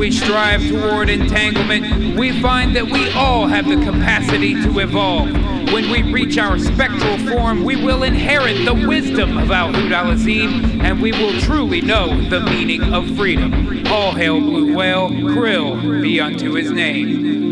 we strive toward entanglement, we find that we all have the capacity to evolve. When we reach our spectral form, we will inherit the wisdom of Al-Hud al-Azim, and we will truly know the meaning of freedom. All hail Blue Whale, Krill be unto his name.